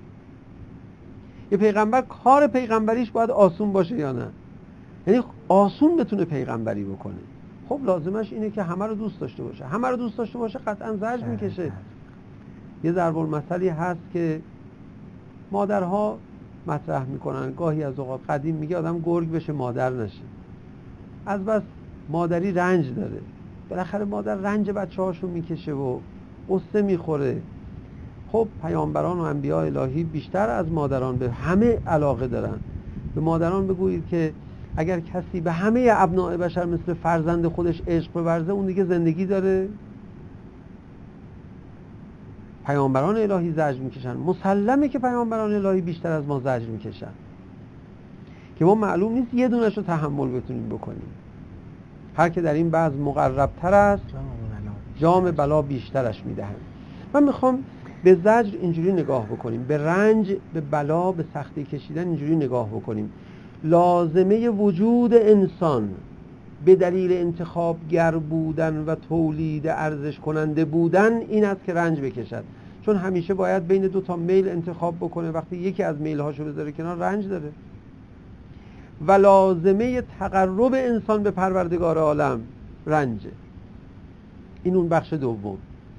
یه پیغمبر کار پیغمبریش باید آسون باشه یا نه؟ یعنی آسون بتونه پیغمبری بکنه. خب لازمش اینه که همه رو دوست داشته باشه. همه رو دوست داشته باشه قطعا زجر میکشه. یه ضرب المثلی هست که مادرها مطرح میکنن، گاهی از اوقات قدیم میگه آدم گرگ بشه مادر نشه. از بس مادری رنج داره، بالاخره مادر رنج بچه هاشو میکشه و قصه میخوره. خب پیامبران و انبیاء الهی بیشتر از مادران به همه علاقه دارن. به مادران بگویید که اگر کسی به همه ابناء بشر مثل فرزند خودش عشق بورزه اون دیگه زندگی داره؟ پیامبران الهی زجر میکشن. مسلمه که پیامبران الهی بیشتر از ما زجر میکشن که ما معلوم نیست یه دونش رو تحمل بتونیم بکنیم. هر که در این بعض مقربتر است جام بلا بیشترش میدهند. من میخوام به زجر اینجوری نگاه بکنیم، به رنج، به بلا، به سختی کشیدن اینجوری نگاه بکنیم. لازمه وجود انسان به دلیل انتخابگر بودن و تولید ارزش کننده بودن این است که رنج بکشد، چون همیشه باید بین دو تا میل انتخاب بکنه. وقتی یکی از میل هاشو بذاره کنار رنج داره. و لازمه تقرب انسان به پروردگار عالم رنجه. این اون بخش دوم.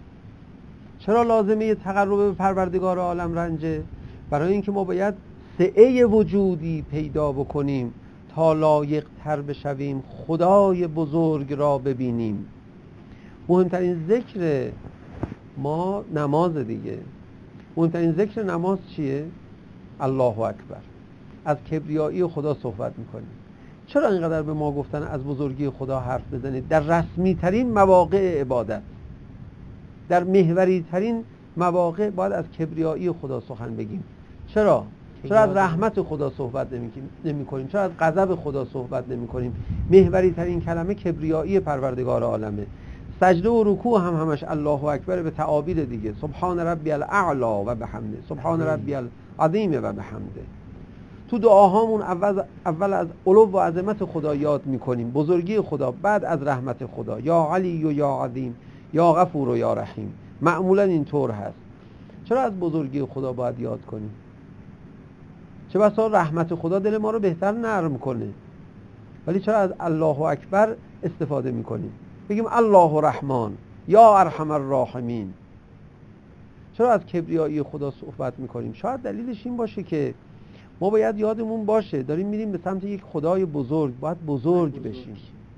چرا لازمه تقرب به پروردگار عالم رنجه؟ برای اینکه ما باید سعه وجودی پیدا بکنیم تا لایق تر بشویم خدای بزرگ را ببینیم. مهمترین ذکر ما نماز دیگه. مهمترین ذکر نماز چیه؟ الله اکبر. از کبریایی خدا صحبت میکنیم. چرا اینقدر به ما گفتن از بزرگی خدا حرف بزنید؟ در رسمی ترین مواقع عبادت، در محوری ترین مواقع باید از کبریایی خدا سخن بگیم. چرا؟ چرا از رحمت خدا صحبت نمی کنیم؟ چرا از غضب خدا صحبت نمی کنیم؟ محوری ترین کلمه کبریایی پروردگار عالمه. سجده و رکوع هم همش الله اکبر به تعابیر دیگه. سبحان ربی الاعلی و بحمده، سبحان ربی العظیم و بحمده. تو دعاهامون اول اول از علو و عظمت خدا یاد میکنیم، بزرگی خدا، بعد از رحمت خدا. یا علی و یا عظیم، یا غفور و یا رحیم. معمولا اینطور هست. چرا از بزرگی خدا باید یاد کنیم؟ چه بسا رحمت خدا دل ما رو بهتر نرم کنه، ولی چرا از الله اکبر استفاده میکنیم؟ بگیم الله رحمان یا ارحم الراحمین. چرا از کبریایی خدا صحبت میکنیم؟ شاید دلیلش این باشه که ما باید یادمون باشه داریم میریم به سمت یک خدای بزرگ، باید بزرگ بشیم.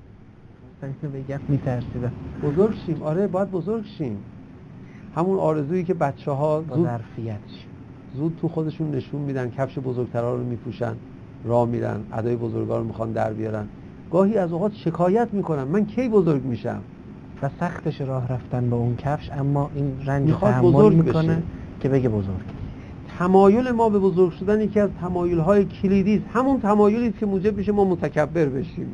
بگم میترسیدم بزرگ شیم. آره باید بزرگ شیم. همون آرزویی که بچه ها زود زود تو خودشون نشون میدن، کفش بزرگترها رو میپوشن، راه میرن، ادای بزرگا رو میخوان در بیارن. گاهی از اوقات شکایت میکنن من کی بزرگ میشم؟ و سختش راه رفتن با اون کفش، اما این رنج تحمل میکنه که بگه بزرگ. تمایل ما به بزرگ شدن یکی از تمایل‌های کلیدی است. همون تمایلی است که موجب میشه ما متکبر بشیم.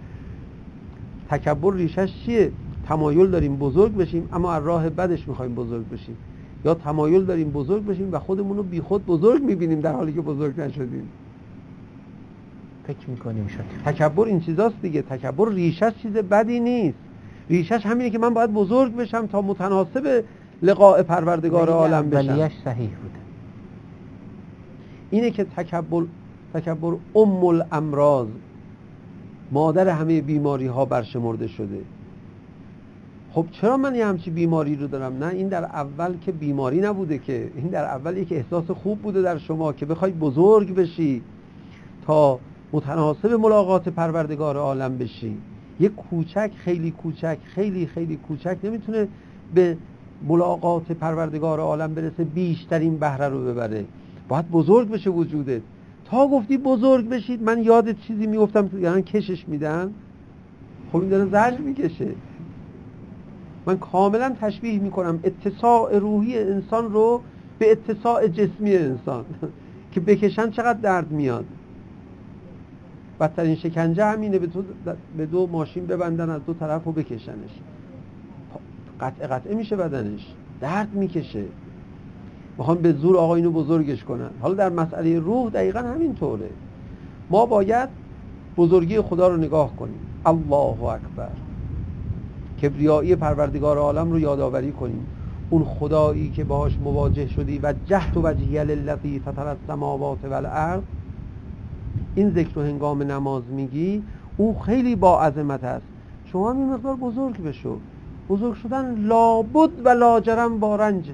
تکبر ریشش چیه؟ تمایل داریم بزرگ بشیم اما از راه بدش میخوایم بزرگ بشیم، یا تمایل داریم بزرگ بشیم و خودمون رو بی خود بزرگ میبینیم در حالی که بزرگ نشدیم. فکر میکنیم شد. تکبر این چیزاست دیگه. تکبر ریشش چیز بدی نیست. ریشش همینه که من باید بزرگ بشم تا متناسب لقاء پروردگار عالم بشم. ولیش صحیح بوده. اینه که تکبر تکبر ام الامراض، مادر همه بیماری ها برشمرده شده. خب چرا من یه همچی بیماری رو دارم؟ نه، این در اول که بیماری نبوده، که این در اول یک احساس خوب بوده در شما که بخوای بزرگ بشی تا متناسب ملاقات پروردگار عالم بشی. یک کوچک خیلی کوچک خیلی خیلی کوچک نمیتونه به ملاقات پروردگار عالم برسه بیشترین بهره رو ببره. باید بزرگ بشه وجودت. تا گفتی بزرگ بشید من یاد چیزی میگفتم یعنی کشش میدن. خب این داره زجر میکشه. من کاملا تشبیه میکنم اتساع روحی انسان رو به اتساع جسمی انسان که بکشن چقدر درد میاد. بدترین شکنجه همینه، به, به دو ماشین ببندن از دو طرف و بکشنش، قطع قطعه میشه بدنش، درد میکشه. میخوان به زور آقا اینو بزرگش کنن. حالا در مسئله روح دقیقا همین طوره. ما باید بزرگی خدا رو نگاه کنیم، الله اکبر، کبریایی پروردگار عالم رو یادآوری کنیم. اون خدایی که باهاش مواجه شدی و جهت وجهی للذی فطر السماوات والارض، این ذکر و هنگام نماز میگی، اون خیلی با عظمت است. شما هم این مقدار بزرگ بشو. بزرگ شدن لابد و لاجرم با رنج،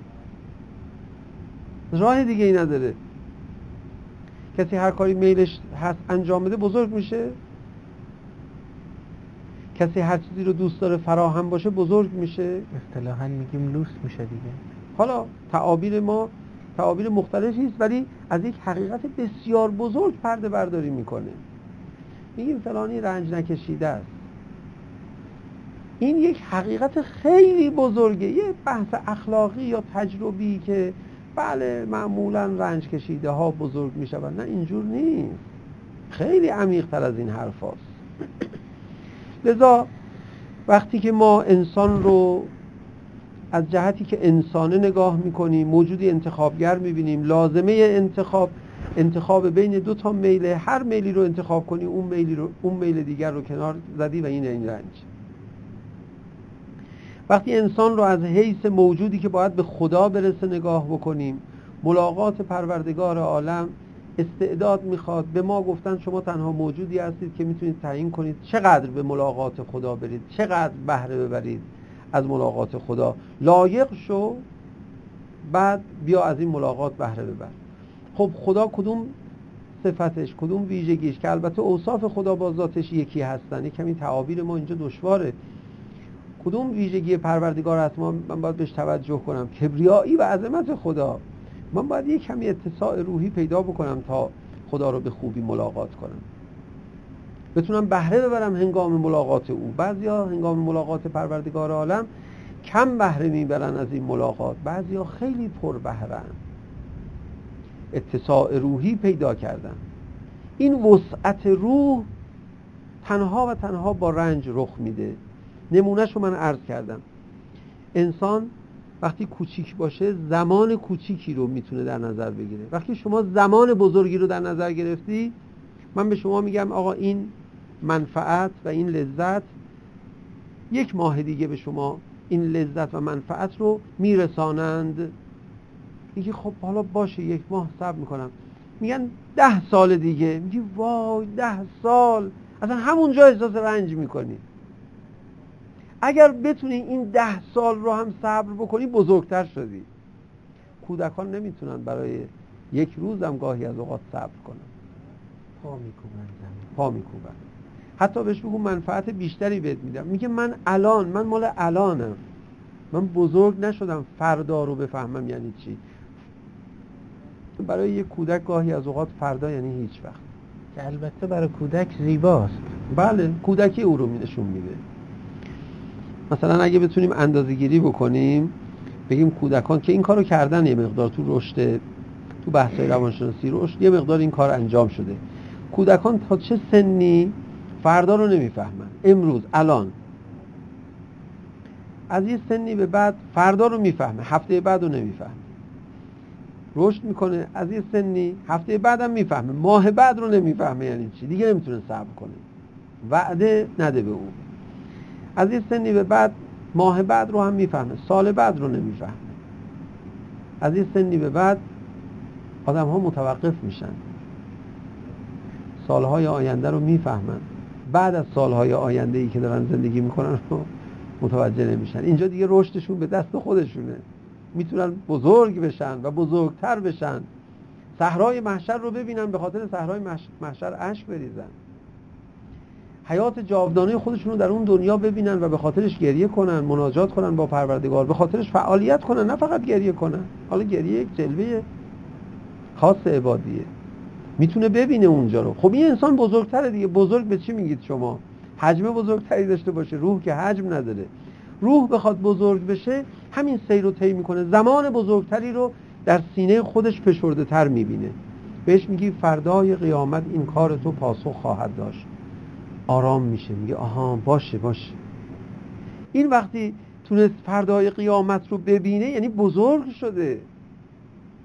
راه دیگه ای نداره. کسی هر کاری میلش هست انجام بده بزرگ میشه؟ کسی هر چیزی رو دوست داره فراهم باشه بزرگ میشه؟ اصطلاحاً میگیم لوس میشه دیگه. حالا تعابیر ما تعابیر مختلفی است، ولی از یک حقیقت بسیار بزرگ پرده برداری میکنه. میگیم فلانی رنج نکشیده است. این یک حقیقت خیلی بزرگه. یه بحث اخلاقی یا تجربی که بله معمولا رنج کشیده ها بزرگ میشوند، نه اینجور نیست، خیلی عمیق تر از این حرف هاست. لذا وقتی که ما انسان رو از جهتی که انسانه نگاه میکنیم، موجودی انتخابگر میبینیم، لازمه انتخاب انتخاب بین دو تا میل، هر میلی رو انتخاب کنی اون میلی رو اون میل دیگر رو کنار زدی و این این رنج. وقتی انسان رو از حیث موجودی که باید به خدا برسه نگاه بکنیم، ملاقات پروردگار عالم استعداد میخواد. به ما گفتن شما تنها موجودی هستید که میتونید تعیین کنید چقدر به ملاقات خدا برید، چقدر بهره ببرید از ملاقات خدا. لایق شو، بعد بیا از این ملاقات بهره ببر. خب خدا کدوم صفتش، کدوم ویژگیش، که البته اوصاف خدا با ذاتش یکی هستن، کمی تعابیر ما اینجا دشواره. کدوم ویژگی پروردگار هست ما من باید بهش توجه کنم؟ کبریایی و عظمت خدا. من باید یک کمی اتساع روحی پیدا بکنم تا خدا رو به خوبی ملاقات کنم، بتونم بهره ببرم هنگام ملاقات او. بعضیا هنگام ملاقات پروردگار عالم کم بهره میبرن از این ملاقات، بعضیا خیلی پر بهره‌ان، اتساع روحی پیدا کردن. این وسعت روح تنها و تنها با رنج رخ میده. نمونهشو من عرض کردم. انسان وقتی کوچیک باشه زمان کوچیکی رو میتونه در نظر بگیره. وقتی شما زمان بزرگی رو در نظر گرفتی، من به شما میگم آقا این منفعت و این لذت یک ماه دیگه به شما این لذت و منفعت رو میرسانند. میگی خب حالا باشه یک ماه صبر میکنم. میگن ده سال دیگه. میگی وای ده سال، اصلا همونجا احساس رنج میکنی. اگر بتونی این ده سال رو هم صبر بکنی بزرگتر شدی. کودکان نمیتونن برای یک روز هم گاهی از اوقات صبر کنن، پا میکوبن زمین، پا میکوبن. حتی بهش بگو منفعت بیشتری بهت میدم، میگه من الان من مال الانم، من بزرگ نشدم فردا رو بفهمم یعنی چی. برای یک کودک گاهی از اوقات فردا یعنی هیچ وقت، که البته برای کودک زیباست. بله کودکی او رو نشون میده. مثلا اگه بتونیم اندازه‌گیری بکنیم، بگیم کودکان که این کارو کردن یه مقدار تو رشد، تو بحث‌های روانشناسی رشد یه مقدار این کار انجام شده. کودکان تا چه سنی فردا رو نمیفهمن، امروز الان. از یه سنی به بعد فردا رو میفهمه، هفته بعد رو نمیفهمه. رشد میکنه، از یه سنی هفته بعدم میفهمه، ماه بعد رو نمیفهمه یعنی چی، دیگه نمیتونه صبر کنه، وعده نده به او. از یه سنی به بعد ماه بعد رو هم میفهمه، سال بعد رو نمیفهمه. از یه سنی به بعد آدم ها متوقف میشن، سالهای آینده رو میفهمن، بعد از سالهای آینده ای که دارن زندگی میکنن رو متوجه نمیشن. اینجا دیگه رشدشون به دست خودشونه، میتونن بزرگ بشن و بزرگتر بشن. صحرای محشر رو ببینن، به خاطر صحرای محشر اشک بریزن. حیات جاودانه خودشون رو در اون دنیا ببینن و به خاطرش گریه کنن، مناجات کنن با پروردگار، به خاطرش فعالیت کنن، نه فقط گریه کنن. حالا گریه یک جلوه خاص عبادیه، میتونه ببینه اونجا رو. خب این انسان بزرگتره دیگه. بزرگ به چی میگید شما؟ حجم بزرگتری داشته باشه. روح که حجم نداره. روح بخواد بزرگ بشه همین سیر رو طی میکنه، زمان بزرگتری رو در سینه خودش فشرده تر میبینه. بهش میگی فردای قیامت این کار تو پاسخ خواهد داشت. آرام میشه، میگه آها باشه باشه. این وقتی تونست فردای قیامت رو ببینه یعنی بزرگ شده.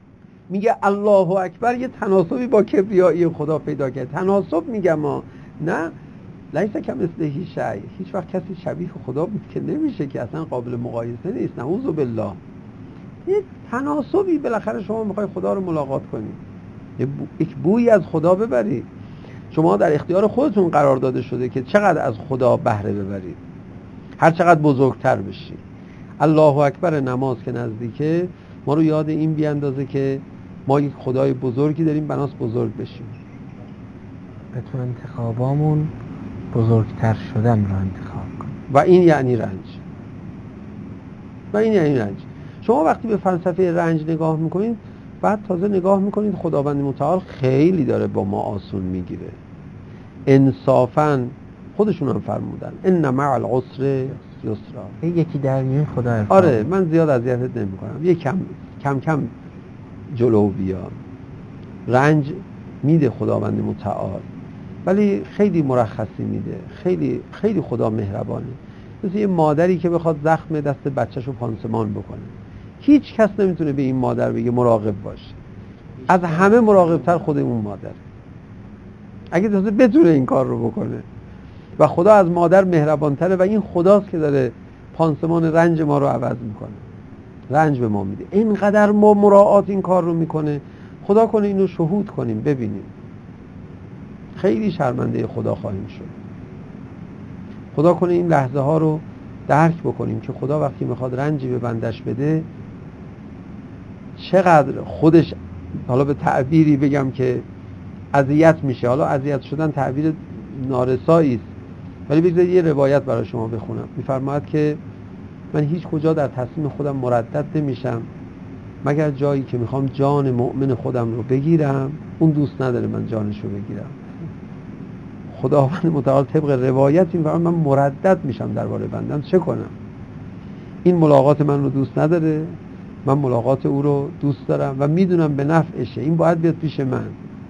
میگه الله اکبر یه تناسبی با کبریایی خدا پیدا کرد. تناسب میگم ما نه، لیس کمثله شیء، هیچ وقت کسی شبیه خدا بود که نمیشه، که اصلا قابل مقایسه نیست، نعوذ بالله. یه تناسبی بالاخره شما میخوای خدا رو ملاقات کنید، یک بویی از خدا ببرید. شما در اختیار خودتون قرار داده شده که چقدر از خدا بهره ببرید، هر چقدر بزرگتر بشید. الله اکبر نماز که نزدیکه ما رو یاد این بیاندازه که ما یک خدای بزرگی داریم، بناس بزرگ بشیم. به تو انتخابامون بزرگتر شدن رو انتخاب کن. و این یعنی رنج. و این یعنی رنج. شما وقتی به فلسفه رنج نگاه میکنید، بعد تازه نگاه میکنید خداوند متعال خیلی داره با ما آسون میگیره. انصافاً خودشون هم فرمودن ان مع العسر یسرا. یکی در میون خدا ارفا. آره من زیاد اذیتت نمیکنم، یک کم کم کم جلو بیا. رنج میده خداوند متعال، ولی خیلی مرخصی میده، خیلی خیلی خدا مهربانه. مثل یه مادری که بخواد زخم دست بچه‌شو پانسمان بکنه، هیچ کس نمیتونه به این مادر بگه مراقب باش. از همه مراقبتر خود اون مادر، اگه تازه بتونه این کار رو بکنه. و خدا از مادر مهربانتره و این خداست که داره پانسمان رنج ما رو عوض میکنه، رنج به ما میده. اینقدر ما مراعات این کار رو میکنه. خدا کنه اینو شهود کنیم ببینیم، خیلی شرمنده خدا خواهیم شد. خدا کنه این لحظه ها رو درک بکنیم که خدا وقتی میخواد رنجی به بندش بده چقدر خودش، حالا به تعبیری بگم که اذیت میشه، حالا اذیت شدن تعبیر نارسایی است، ولی بگذارید یه روایت برای شما بخونم. میفرماید که من هیچ کجا در تصمیم خودم مردد نمیشم مگر جایی که میخوام جان مؤمن خودم رو بگیرم، اون دوست نداره من جانش رو بگیرم. خداوند متعال طبق روایت این فرمان من مردد میشم درباره بندم، چه کنم؟ این ملاقات من رو دوست نداره، من ملاقات او رو دوست دارم و میدونم به نفعشه، این باید بیاد پیش من.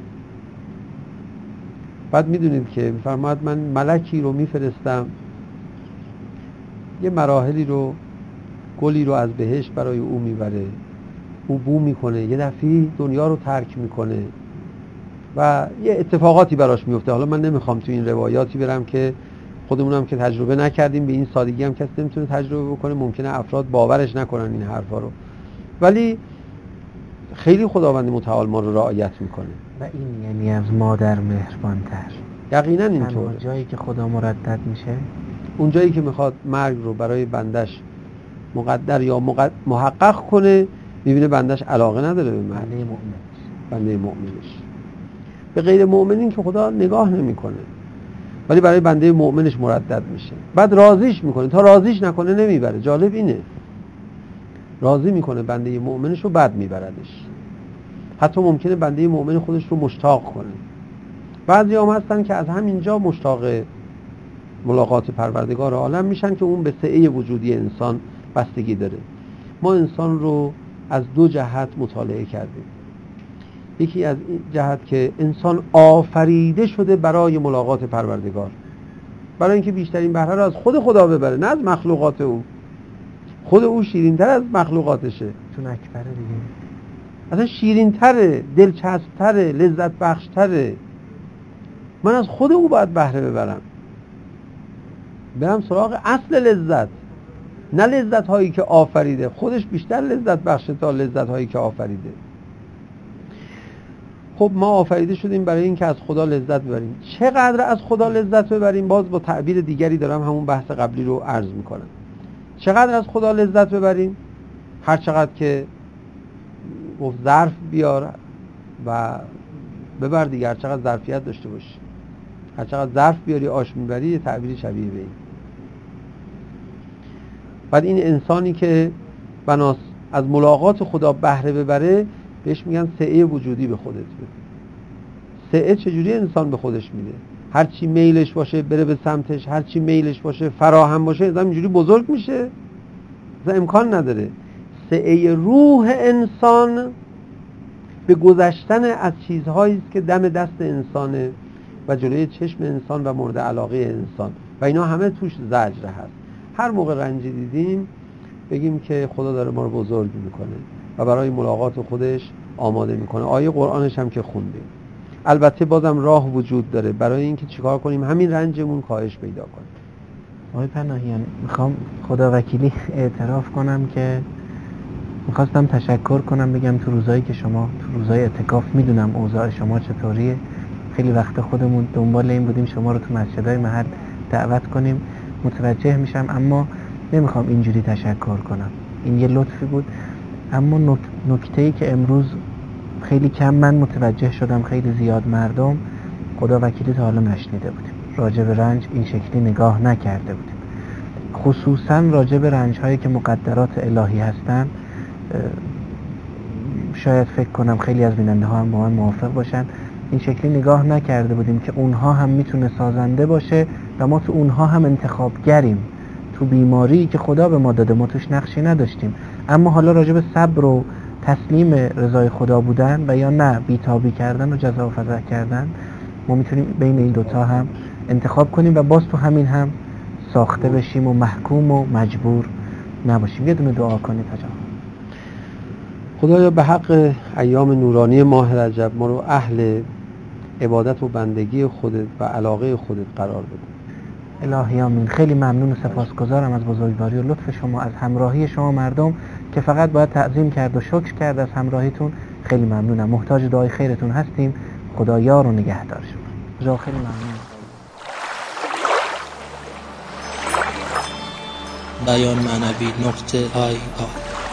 بعد میدونید که میفرماید من ملکی رو میفرستم یه مراحلی رو، گلی رو از بهشت برای او میبره، او بو میکنه، یه دفعه دنیا رو ترک میکنه و یه اتفاقاتی براش میفته. حالا من نمیخوام تو این روایاتی برم که خودمونم که تجربه نکردیم، به این سادگی هم کسی نمیتونه تجربه بکنه، ممکنه افراد باورش نکنن این حرفا رو، ولی خیلی خداوند متعال ما رو رعایت میکنه. و این یعنی از مادر مهربانتر. یقینا اینطوره. اون جایی که خدا مردد میشه، اون جایی که میخواد مرگ رو برای بندش مقدر یا مقد... محقق کنه، میبینه بندش علاقه نداره به مرگ، بنده مؤمن بنده مؤمنش. به غیر مؤمنین که خدا نگاه نمیکنه، ولی برای بنده مؤمنش مردد میشه. بعد راضیش میکنه، تا راضیش نکنه نمیبره. جالب اینه، راضی میکنه بنده مؤمنش رو، بعد میبردش. حتی ممکنه بنده مؤمن خودش رو مشتاق کنه. بعضی هم هستن که از همینجا مشتاق ملاقات پروردگار عالم میشن که اون به سعه وجودی انسان بستگی داره. ما انسان رو از دو جهت مطالعه کردیم. یکی از این جهت که انسان آفریده شده برای ملاقات پروردگار، برای اینکه بیشترین بهره رو از خود خدا ببره، نه از مخلوقات او. خود او شیرین‌تر از مخلوقاتشه، چون اکبره دیگه، اصلا شیرین‌تره، دلچسب‌تره، لذت بخش‌تره. من از خود او باید بهره ببرم، برم سراغ اصل لذت، نه لذت هایی که آفریده. خودش بیشتر لذت بخشه تا لذت هایی که آفریده. خب ما آفریده شدیم برای این که از خدا لذت ببریم. چقدر از خدا لذت ببریم؟ باز با تعبیر دیگری دارم همون بحث قبلی رو عرض میکنم. چقدر از خدا لذت ببریم؟ هر چقدر که گفت ظرف بیار و ببر دیگه، هر چقدر ظرفیت داشته باشی، هر چقدر ظرف بیاری آش میبری، یه تعبیری شبیه به این. بعد این انسانی که بناس از ملاقات خدا بهره ببره، بهش میگن سعه وجودی به خودت بده. سعه چجوری انسان به خودش میده؟ هر چی میلش باشه بره به سمتش، هر چی میلش باشه فراهم باشه، انسان اینجوری بزرگ میشه؟ اصلا امکان نداره. سعه روح انسان به گذشتن از چیزهایی است که دم دست انسانه و جلوی چشم انسان و مورد علاقه انسان، و اینا همه توش زجر هست. هر موقع رنجی دیدیم بگیم که خدا داره ما رو بزرگ میکنه و برای ملاقات خودش آماده میکنه. آیه قرآنش هم که خوندیم. البته بازم راه وجود داره برای اینکه چیکار کنیم همین رنجمون کاهش پیدا کنیم. آقای پناهیان، میخوام خدا وکیلی اعتراف کنم که میخواستم تشکر کنم، بگم تو روزایی که شما تو روزای اعتکاف میدونم اوضاع شما چطوریه، خیلی وقت خودمون دنبال این بودیم شما رو تو مسجدهای محل دعوت کنیم، متوجه میشم اما نمیخوام اینجوری تشکر کنم، این یه لطفی بود. اما نک... نکته‌ای که امروز خیلی کم من متوجه شدم، خیلی زیاد مردم خدا وکیلی تا حالا نشنیده بودیم راجع به رنج این شکلی نگاه نکرده بودیم، خصوصا راجع به رنج هایی که مقدرات الهی هستن. شاید فکر کنم خیلی از بیننده ها هم با من موافق باشن، این شکلی نگاه نکرده بودیم که اونها هم میتونه سازنده باشه و ما تو اونها هم انتخابگریم، تو بیماری که خدا به ما داده ما توش نقشی نداشتیم، اما حالا راجع به صبر و تسلیم رضای خدا بودن و یا نه بیتابی کردن و جزا و فضح کردن، ما میتونیم بین این دوتا هم انتخاب کنیم و باز تو همین هم ساخته بشیم و محکوم و مجبور نباشیم. یه دونه دعا کنید حاجا. خدایا به حق ایام نورانی ماه رجب ما رو اهل عبادت و بندگی خودت و علاقه خودت قرار بده. الهی آمین. خیلی ممنون و سپاسگزارم از بزرگواری و لطف شما، از همراهی شما مردم که فقط باید تعظیم کرد و شکر کرد از همراهیتون. خیلی ممنونم، محتاج دعای خیرتون هستیم. خدا یار و نگهدار شما. جا خیلی ممنون. بیان معنوی نقطه آی آی